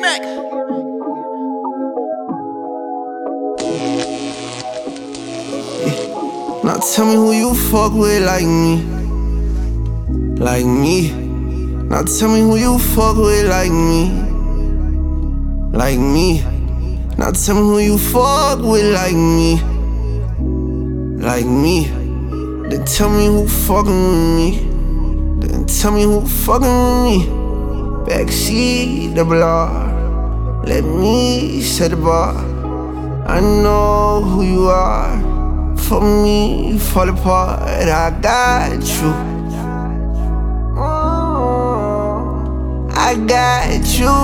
back. Now tell me who you fuck with like me. Like me. Now tell me who you fuck with like me. Like me. Now tell me who you fuck with like me. Like me. Then tell me who fucking with me. Then tell me who fucking with me. Backseat double R. Let me set the bar. I know who you are. For me, fall apart, I got you. I got you.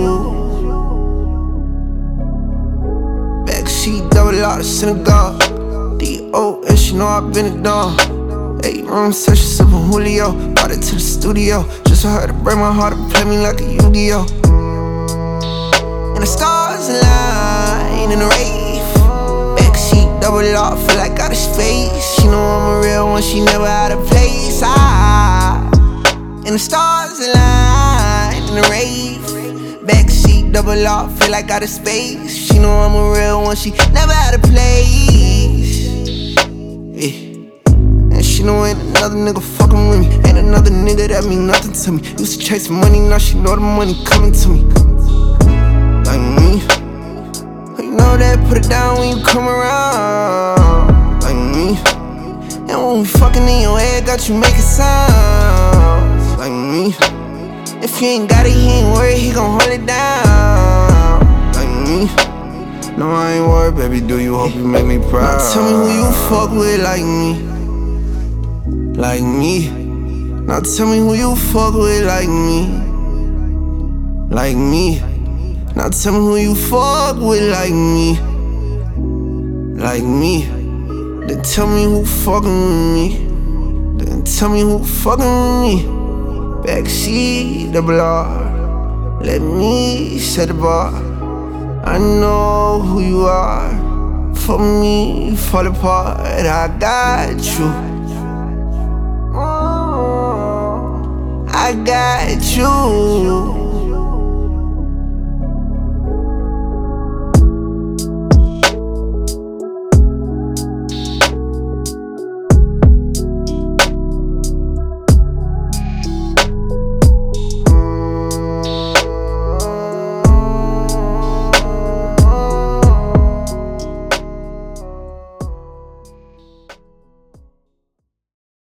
Backseat double R, synagogue. D.O. and she know I been a dog. 8 room session, sippin' Julio. Brought it to the studio, just for her to break my heart and play me like a Yu-Gi-Oh. And the stars align in the rave. Backseat double R, feel like out of space. She know I'm a real one, she never out of place. And the stars align in the rave. Backseat double R, feel like out of space. She know I'm a real one, she never out of place. Yeah. And she know ain't another nigga fucking with me. Ain't another nigga that mean nothing to me. Used to chase money, now she know the money coming to me. Like me. You know that, put it down when you come around. Like me. And when we fucking in your head, got you making sounds. Like me. If he ain't got it, he ain't worried, he gon' hold it down. Like me. No, I ain't worried, baby, do you hope you make me proud. Now tell me who you fuck with like me. Like me. Now tell me who you fuck with like me. Like me. Now tell me who you fuck with like me. Like me. Then tell me who fucking with me. Then tell me who fucking with me. Backseat double R. Let me set the bar. I know who you are. For me, fall apart, I got you. I got you.